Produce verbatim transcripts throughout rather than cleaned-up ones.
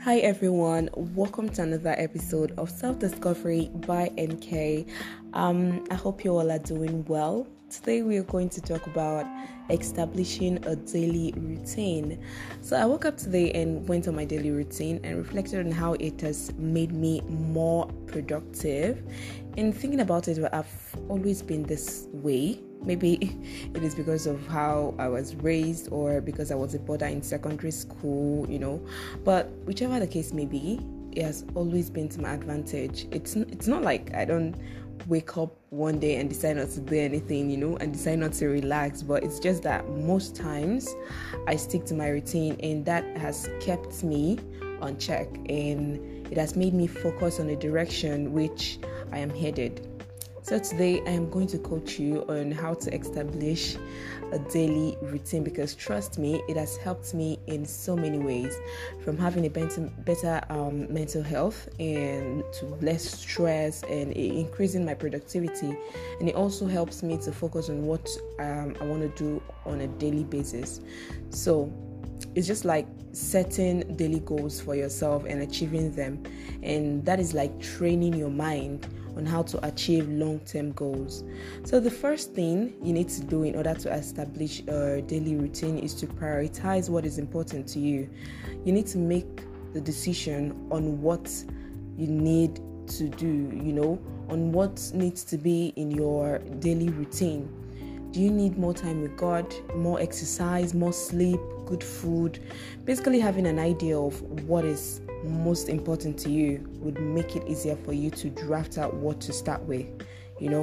Hi everyone, welcome to another episode of Self-Discovery by N K. Um, I hope you all are doing well. Today we are going to talk about establishing a daily routine. So I woke up today and went on my daily routine and reflected on how it has made me more productive. And thinking about it, I've always been this way. Maybe it is because of how I was raised or because I was a boarder in secondary school, you know. But whichever the case may be, it has always been to my advantage. It's it's not like I don't wake up one day and decide not to do anything, you know, and decide not to relax. But it's just that most times I stick to my routine, and that has kept me on check, and it has made me focus on the direction which I am headed. So today I am going to coach you on how to establish a daily routine, because trust me, it has helped me in so many ways, from having a better, better um, mental health and to less stress and increasing my productivity. And it also helps me to focus on what um, I want to do on a daily basis. So it's just like setting daily goals for yourself and achieving them. And that is like training your mind on how to achieve long-term goals. So the first thing you need to do in order to establish a daily routine is to prioritize what is important to you. You need to make the decision on what you need to do, you know, on what needs to be in your daily routine. Do you need more time with God, more exercise, more sleep, good food? Basically, having an idea of what is most important to you would make it easier for you to draft out what to start with, you know.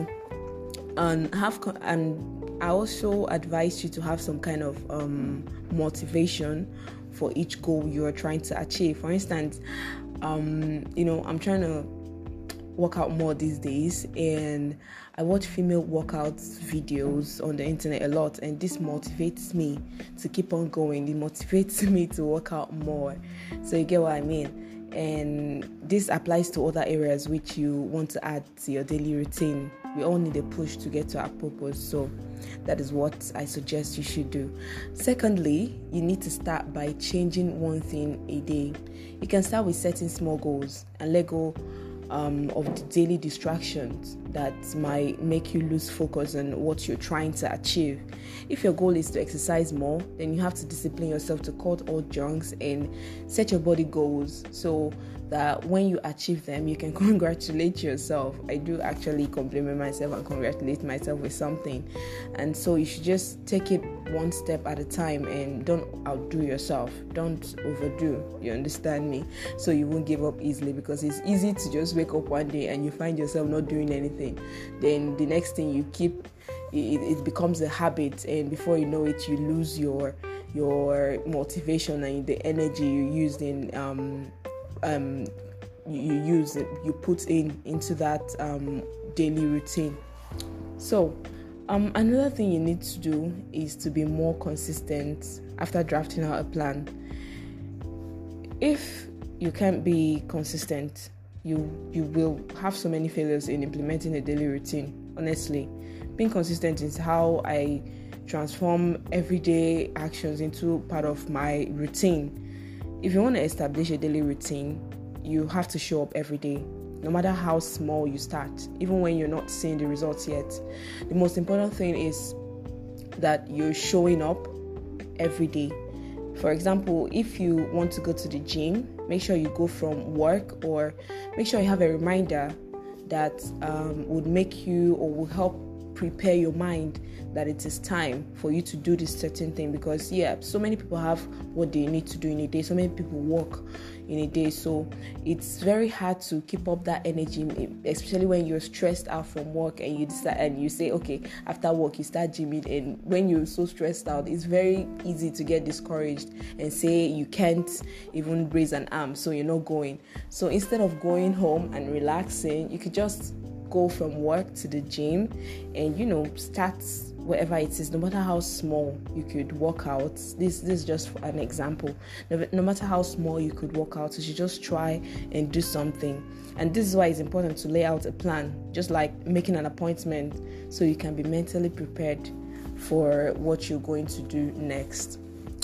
And have and I also advise you to have some kind of um, motivation for each goal you are trying to achieve. For instance, um, you know, I'm trying to work out more these days, and I watch female workout videos on the internet a lot, and this motivates me to keep on going. It motivates me to work out more. So you get what I mean? And this applies to other areas which you want to add to your daily routine. We all need a push to get to our purpose, so that is what I suggest you should do. Secondly, you need to start by changing one thing a day. You can start with setting small goals and let go Um, of the daily distractions that might make you lose focus on what you're trying to achieve. If your goal is to exercise more, then you have to discipline yourself to cut all junks and set your body goals so that when you achieve them, you can congratulate yourself. I do actually compliment myself and congratulate myself with something. And so you should just take it one step at a time and don't outdo yourself. Don't overdo, you understand me? So you won't give up easily, because it's easy to just wake up one day and you find yourself not doing anything. Then the next thing you keep, it, it becomes a habit, and before you know it, you lose your your motivation and the energy you used in um um you use it you put in into that um daily routine. So um another thing you need to do is to be more consistent after drafting out a plan. If you can't be consistent, you you will have so many failures in implementing a daily routine. Honestly, being consistent is how I transform everyday actions into part of my routine. If you want to establish a daily routine, you have to show up every day, no matter how small you start, even when you're not seeing the results yet. The most important thing is that you're showing up every day. For example, if you want to go to the gym, make sure you go from work, or make sure you have a reminder that um, would make you or will help prepare your mind that it is time for you to do this certain thing. Because yeah, so many people have what they need to do in a day. So many people work in a day, so it's very hard to keep up that energy, especially when you're stressed out from work and you decide and you say, okay, after work you start gymming. And when you're so stressed out, it's very easy to get discouraged and say you can't even raise an arm, so you're not going. So instead of going home and relaxing, you could just go from work to the gym and, you know, start wherever it is, no matter how small you could work out. This, this is just an example. No, no matter how small you could work out, you should just try and do something. And this is why it's important to lay out a plan, just like making an appointment, so you can be mentally prepared for what you're going to do next.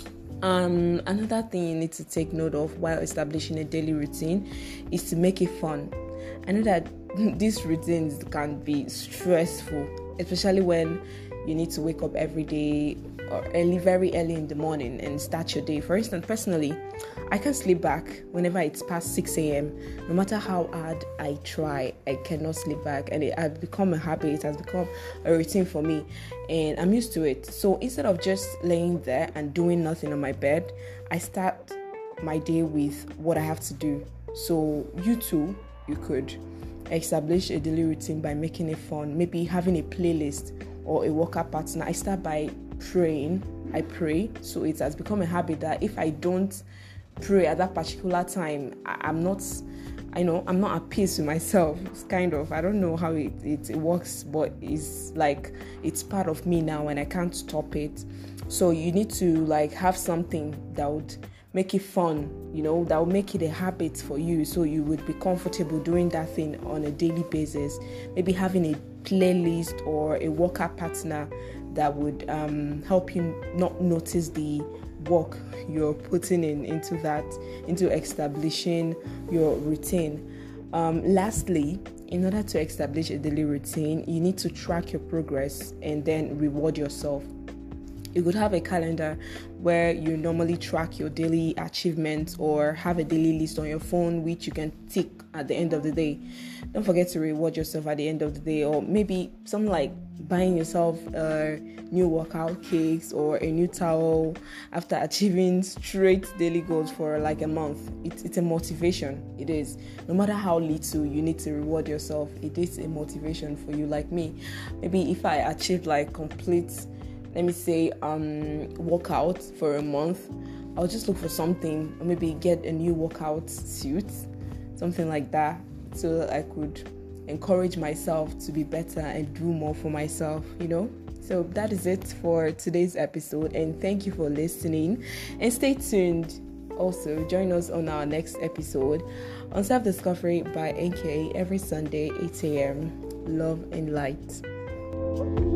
Um, another thing you need to take note of while establishing a daily routine is to make it fun. I know that these routines can be stressful, especially when you need to wake up every day or early, very early in the morning and start your day. For instance, personally, I can't sleep back whenever it's past six a.m. No matter how hard I try, I cannot sleep back, and it has become a habit. It has become a routine for me, and I'm used to it. So instead of just laying there and doing nothing on my bed, I start my day with what I have to do. So you too, you could establish a daily routine by making it fun, maybe having a playlist or a workout partner. I start by praying. I pray, so it has become a habit that if I don't pray at that particular time, I, I'm not I know I'm not at peace with myself. It's kind of, I don't know how it, it, it works, but it's like it's part of me now and I can't stop it. So you need to like have something that would make it fun, you know, that will make it a habit for you, so you would be comfortable doing that thing on a daily basis. Maybe having a playlist or a workout partner that would um, help you not notice the work you're putting in into that, into establishing your routine. Um, lastly, in order to establish a daily routine, you need to track your progress and then reward yourself. You could have a calendar where you normally track your daily achievements, or have a daily list on your phone which you can tick at the end of the day. Don't forget to reward yourself at the end of the day, or maybe something like buying yourself a new workout cakes or a new towel after achieving straight daily goals for like a month. It's, it's a motivation. It is. No matter how little, you need to reward yourself. It is a motivation for you. Like me, maybe if I achieved like complete, let me say, um, workout for a month, I'll just look for something, or maybe get a new workout suit, something like that, so that I could encourage myself to be better and do more for myself, you know. So that is it for today's episode, and thank you for listening, and stay tuned. Also, join us on our next episode on Self-Discovery by N K every Sunday, eight a.m. Love and light.